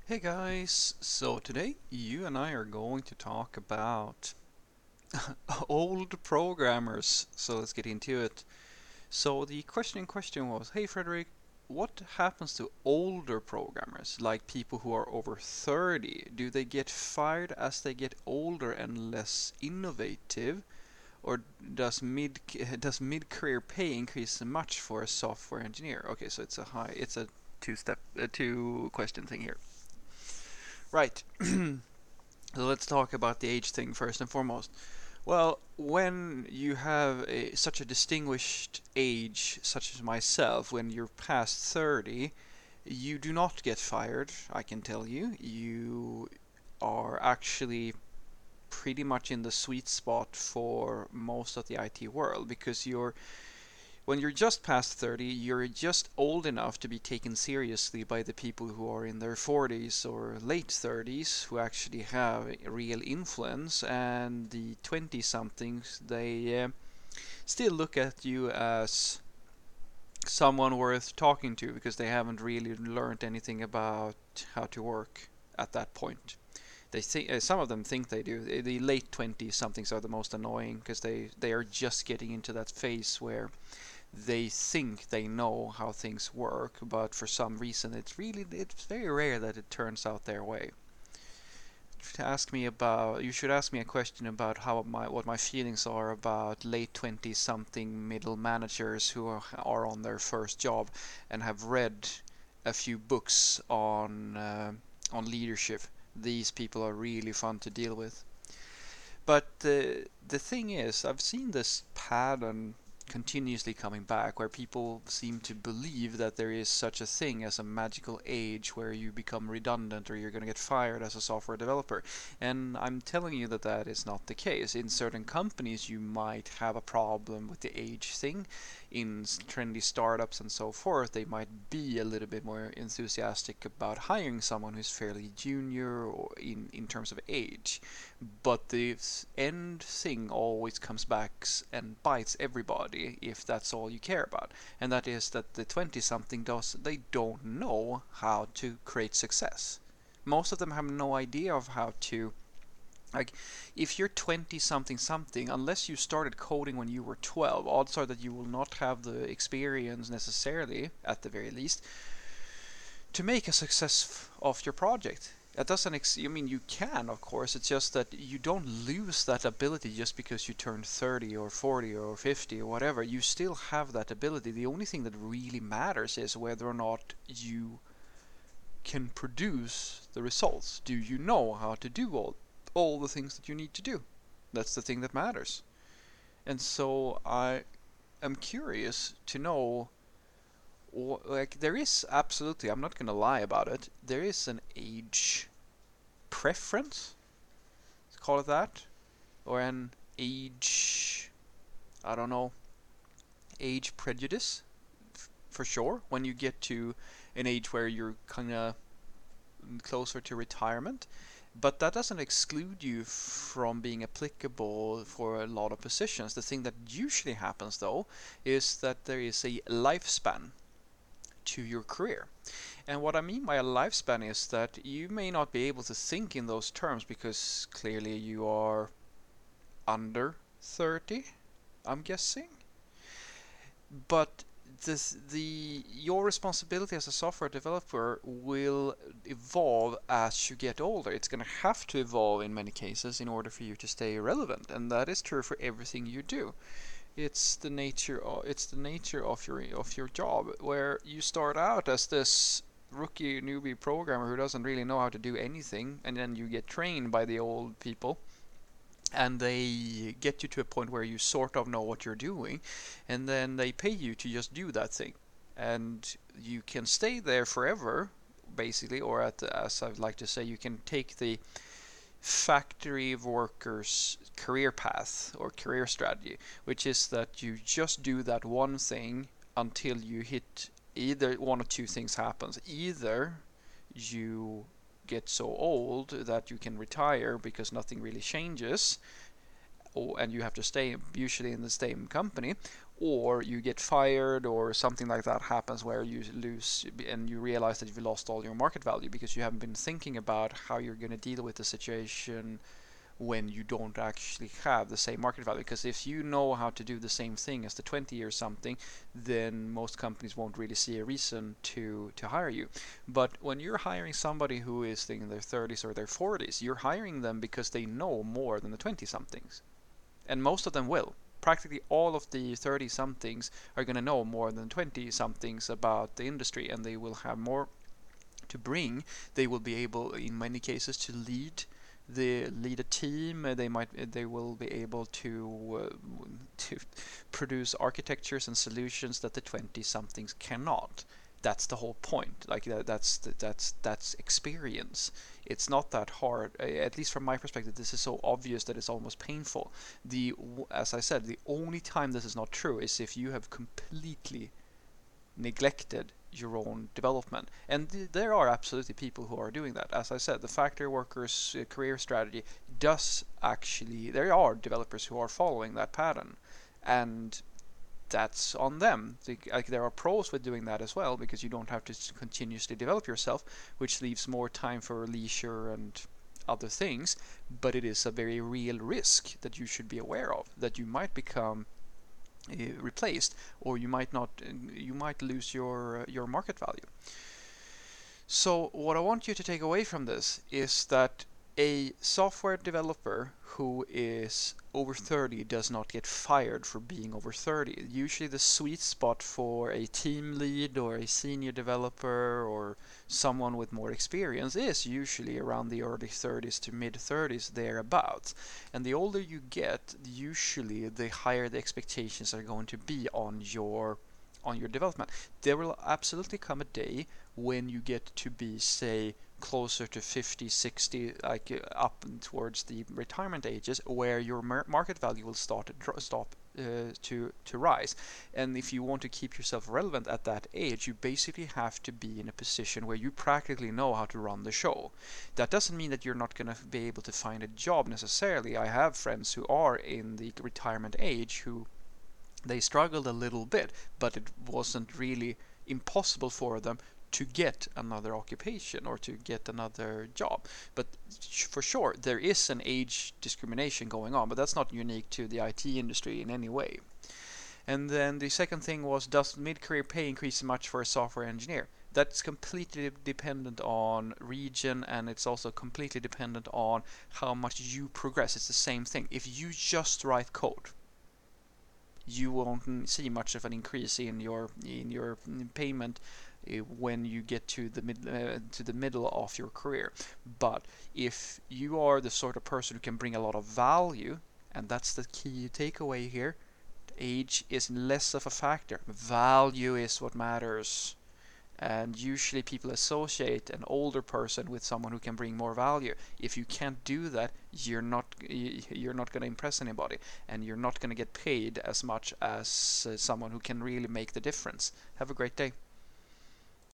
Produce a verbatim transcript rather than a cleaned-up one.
Hey guys, so today you and I are going to talk about old programmers. So let's get into it. So the question in question was, hey Frederick, what happens to older programmers, like people who are over thirty? Do they get fired as they get older and less innovative? Or does mid does mid career pay increase much for a software engineer? Okay, so it's a high, it's a two step, a two question thing here. Right. So let's talk about the age thing first and foremost. Well, when you have a, such a distinguished age, such as myself, when you're past thirty, you do not get fired, I can tell you. You are actually pretty much in the sweet spot for most of the I T world because you're when you're just past thirty, you're just old enough to be taken seriously by the people who are in their forties or late thirties who actually have real influence, and the twenty somethings, they uh, still look at you as someone worth talking to because they haven't really learned anything about how to work at that point. They think uh, some of them think they do. The the late twenty somethings are the most annoying because they they are just getting into that phase where they think they know how things work, but for some reason it's really it's very rare that it turns out their way. To ask me about, you should ask me a question about how my what my feelings are about late twenty something middle managers who are, are on their first job and have read a few books on uh, on leadership. These people are really fun to deal with. But the the thing is, I've seen this pattern continuously coming back where people seem to believe that there is such a thing as a magical age where you become redundant or you're going to get fired as a software developer. And I'm telling you that that is not the case. In certain companies, you might have a problem with the age thing. In trendy startups and so forth, they might be a little bit more enthusiastic about hiring someone who's fairly junior or in, in terms of age. But the end thing always comes back and bites everybody if that's all you care about. And that is that the twenty something does, they don't know how to create success. Most of them have no idea of how to, like, if you're twenty something something, unless you started coding when you were twelve, odds are that you will not have the experience necessarily, at the very least, to make a success of your project. That doesn't. Ex- I mean, you can, of course. It's just that you don't lose that ability just because you turn thirty or forty or fifty or whatever. You still have that ability. The only thing that really matters is whether or not you can produce the results. Do you know how to do all all the things that you need to do? That's the thing that matters. And so I am curious to know, like, there is absolutely, I'm not going to lie about it, there is an age preference, let's call it that, or an age, I don't know, age prejudice, for sure, when you get to an age where you're kind of closer to retirement. But that doesn't exclude you from being applicable for a lot of positions. The thing that usually happens, though, is that there is a lifespan to your career. And what I mean by a lifespan is that you may not be able to think in those terms because clearly you are under thirty, I'm guessing. But this, the your responsibility as a software developer will evolve as you get older. It's going to have to evolve in many cases in order for you to stay relevant, and that is true for everything you do. It's the nature of it's the nature of your of your job where you start out as this rookie newbie programmer who doesn't really know how to do anything, and then you get trained by the old people and they get you to a point where you sort of know what you're doing, and then they pay you to just do that thing, and you can stay there forever basically, or at the, as I'd like to say, you can take the factory workers career path or career strategy, which is that you just do that one thing until you hit either one or two things happens. Either you get so old that you can retire because nothing really changes, or, and you have to stay usually in the same company, or you get fired, or something like that happens where you lose and you realize that you've lost all your market value because you haven't been thinking about how you're going to deal with the situation when you don't actually have the same market value. Because if you know how to do the same thing as the twenty or something, then most companies won't really see a reason to to hire you. But when you're hiring somebody who is in their thirties or their forties, you're hiring them because they know more than the twenty somethings, and most of them will. Practically all of the thirty somethings are going to know more than twenty somethings about the industry, and they will have more to bring. They will be able, in many cases, to lead the lead a team. They might they will be able to uh, to produce architectures and solutions that the twenty somethings cannot. That's the whole point. Like that, that's that's that's experience. It's not that hard. At least from my perspective, this is so obvious that it's almost painful. The As I said, the only time this is not true is if you have completely neglected your own development. And th- there are absolutely people who are doing that. As I said, the factory workers' uh, career strategy does actually, there are developers who are following that pattern. And that's on them. The, like, there are pros with doing that as well, because you don't have to continuously develop yourself, which leaves more time for leisure and other things. But it is a very real risk that you should be aware of, that you might become uh, replaced, or you might not. You might lose your uh, your market value. So what I want you to take away from this is that a software developer who is over thirty does not get fired for being over thirty. Usually the sweet spot for a team lead or a senior developer or someone with more experience is usually around the early thirties to mid thirties, thereabouts. And the older you get, usually the higher the expectations are going to be on your on your development. There will absolutely come a day when you get to be, say, closer to fifty, sixty, like uh, up towards the retirement ages, where your mar- market value will start to dro- stop uh, to to rise. And if you want to keep yourself relevant at that age, you basically have to be in a position where you practically know how to run the show. That doesn't mean that you're not going to be able to find a job necessarily. I have friends who are in the retirement age who they struggled a little bit, but it wasn't really impossible for them to get another occupation or to get another job. But for sure, there is an age discrimination going on, but that's not unique to the I T industry in any way. And then the second thing was, does mid-career pay increase much for a software engineer? That's completely dependent on region, and it's also completely dependent on how much you progress. It's the same thing. If you just write code, you won't see much of an increase in your in your payment uh, when you get to the mid uh, to the middle of your career. But if you are the sort of person who can bring a lot of value, and that's the key takeaway here, age is less of a factor. Value is what matters. And usually people associate an older person with someone who can bring more value. If you can't do that, you're not you're not going to impress anybody, and you're not going to get paid as much as uh, someone who can really make the difference. Have a great day.